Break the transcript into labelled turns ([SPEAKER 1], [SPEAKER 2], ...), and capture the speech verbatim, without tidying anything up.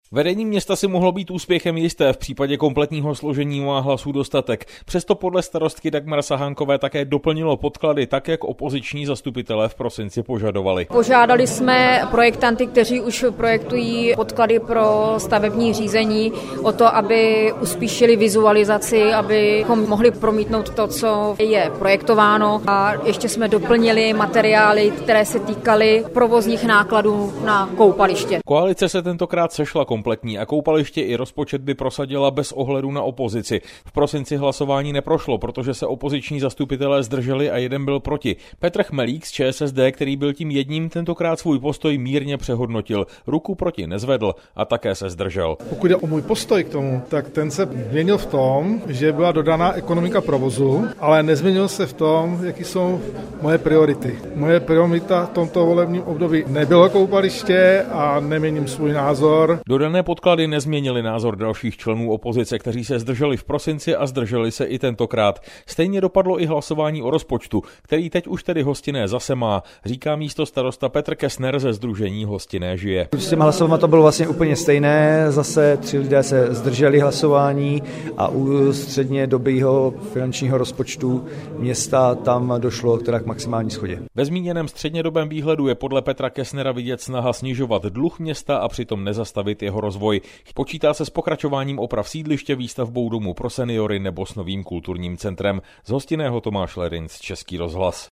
[SPEAKER 1] Vedení města si mohlo být úspěchem jisté, v případě kompletního složení má hlasů dostatek. Přesto podle starostky Dagmar Sahánkové také doplnilo podklady tak, jak opoziční zastupitelé v prosinci požadovali.
[SPEAKER 2] Požádali jsme projektanty, kteří už projektují podklady pro stavební řízení, o to, aby uspíšili vizualizaci, abychom mohli promítnout to, co je projektováno. A ještě jsme doplnili materiály, které se týkaly provozních nákladů na koupaliště.
[SPEAKER 1] Koalice se tentokrát sešla kompletní a koupaliště i rozpočet by prosadila bez ohledu na opozici. V prosinci hlasování neprošlo, protože se opoziční zastupitelé zdrželi a jeden byl proti. Petr Chmelík z ČSSD, který byl tím jedním, tentokrát svůj postoj mírně přehodnotil. Ruku proti nezvedl a také se zdržel.
[SPEAKER 3] Pokud jde o můj postoj k tomu, tak ten se změnil v tom, že byla dodaná ekonomika provozu, ale nezměnil se v tom, jaký jsou moje priority. Moje priorita v tomto volebním období nebylo koupaliště a neměním svůj názor.
[SPEAKER 1] Dodané podklady nezměnily názor dalších členů opozice, kteří se zdrželi v prosinci a zdrželi se i tentokrát. Stejně dopadlo i hlasování o rozpočtu, který teď už tedy Hostinné zase má, říká místostarosta Petr Kessner ze sdružení Hostinné žije.
[SPEAKER 4] S těma hlasování to bylo vlastně úplně stejné, zase tři lidé se zdrželi hlasování a u středně dobého finančního rozpočtu města tam došlo teda k maximální shodě.
[SPEAKER 1] Ve zmíněném střednědobém výhledu je podle Petra Kessnera vidět snaha snižovat dluh města a přitom nezastavit jeho rozvoj. Počítá se s pokračováním oprav sídliště, výstavbou domu pro seniory nebo s novým kulturním centrem. Z Hostinného Tomáš Lerinc, Český rozhlas.